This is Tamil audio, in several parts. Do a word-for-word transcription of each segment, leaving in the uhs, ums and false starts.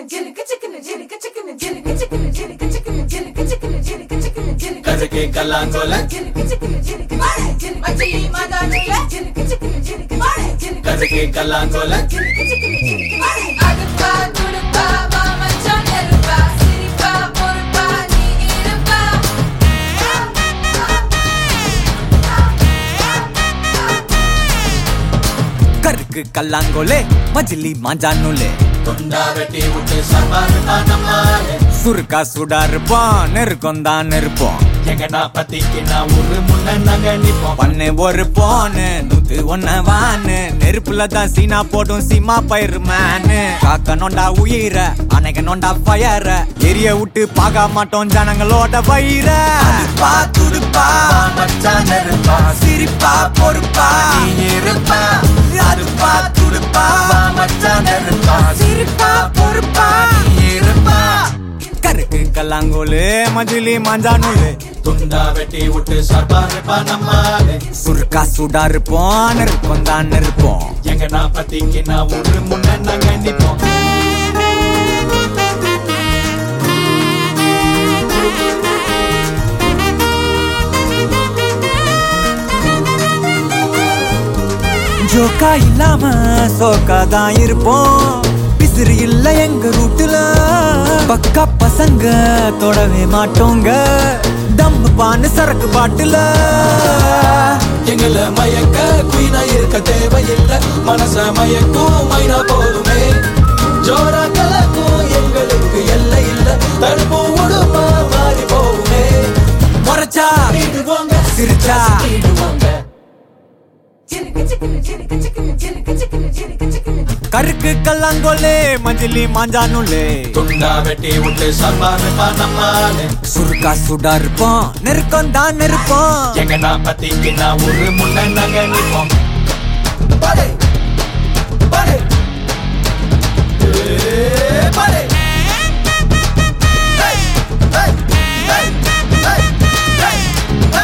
करके कलांगोला करके कलांगोला करके कलांगोले मजली मांजानुले तुंडा वेटी उठे सरबार पानमाले सुरका सुडार पान निरकोंदा निरपों எங்கடா பத்திக்கு நான் ஒரு முன்ன நாங்க நிப்போம் பண்ணே ஒரு போனு நூத்து ஒன்ன வானு நெருப்புல தான் சீனா போடும் சீமா பயிர் மேனு காக்க நோண்டா உயிர அணைக்க நோண்டா பயர எரிய விட்டு பாக்க மாட்டோம் ஜனங்களோட வயிற பா துடுப்பா மச்சான் நெருப்பா சிரிப்பா பொறுப்பா நீ இருப்பா அதுப்பா துடுப்பா மச்சான் நெருப்பா சிரிப்பா பொறுப்பா நீ இருப்பா கருக்கு கல்லாங்கோலு மஜிலி மாஞ்சானுலு துண்டா வெட்டி விட்டு சர்பார் பானமாலே சுருக்கா சுடா இருப்போம் நெருப்போம் தான் நெருப்போம் எங்கடா பத்திக்கு நான் ஒரு முன்ன நாங்க நிப்போம் ஜோக்கா இல்லாம சோக்கா தான் இருப்போம் பிசிறு இல்ல எங்க ரூட்டுல பக்கா பசங்க தொடவே மாட்டோங்க தம்மு பான்னு சரக்கு பாட்டுல எங்கள மயக்க குயினா இருக்க தேவையில்லை மனச மயக்கும் மைனா போதுமே ஜோரா கலக்கும் எங்களுக்கு எல்லை இல்ல தடுப்பு உடுமா மாறி போகுமே முறைச்சா வீடுவாங்க சிரிச்சா வீடுவாங்க கருக்கு கல்லாங்கோலே மஞ்சளி மாஞ்சானுலே துண்டா வெட்டி விட்டு சர்பார் பானமாலே சுருக்கா சுடா இருப்போம் நெருக்கம் தான் நெருப்போம் எங்கடா பத்திக்கு நான் ஒரு முன்ன நாங்க நிப்போம் படே படே ஏ படே ஹே ஹே ஹே ஹே ஹே ஹே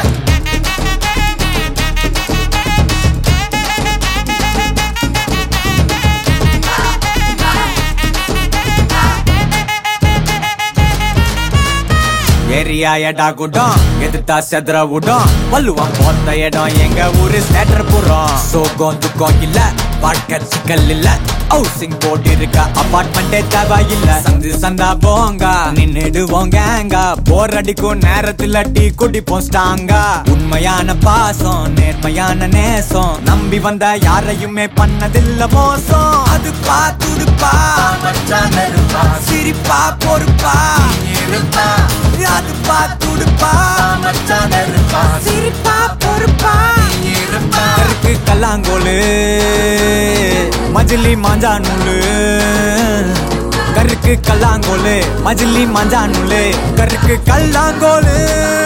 ஏரியா எடா கூட்டம் எதிர்த்தா செதுற விடும் வள்ளுவம் போத்த இடம் எங்க ஊரு சேட்டர் புறம் சோகம் துக்கம் இல்ல வாழ்க்கை சிக்கல் இல்ல ஹவுசிங் போட்டு இருக்க அபார்ட்மெண்டே தேவையில்ல சந்து சந்தா போங்க நின்னுடுவோங்க போர் அடிக்கும் நேரத்துல டீ குடிப்போம் ஸ்டாங்கா உண்மையான பாசம் நேர்மையான நேசம் நம்பி வந்த யாரையுமே பண்ணதில்ல மோசம் அது பாத்துடுப்பா மச்சான் நெருப்பா சிரிப்பா பொறுப்பா இருப்பா அது பாத்துடுப்பா மச்சான் நெருப்பா சிரிப்பா பொறுப்பா இருப்பா கருக்கு கல்லாங்கோலு மஜிலி மாஞ்சானுலு கருக்கு கல்லாங்கோலு மஜிலி மாஞ்சானுலு கருக்கு கல்லாங்கோலு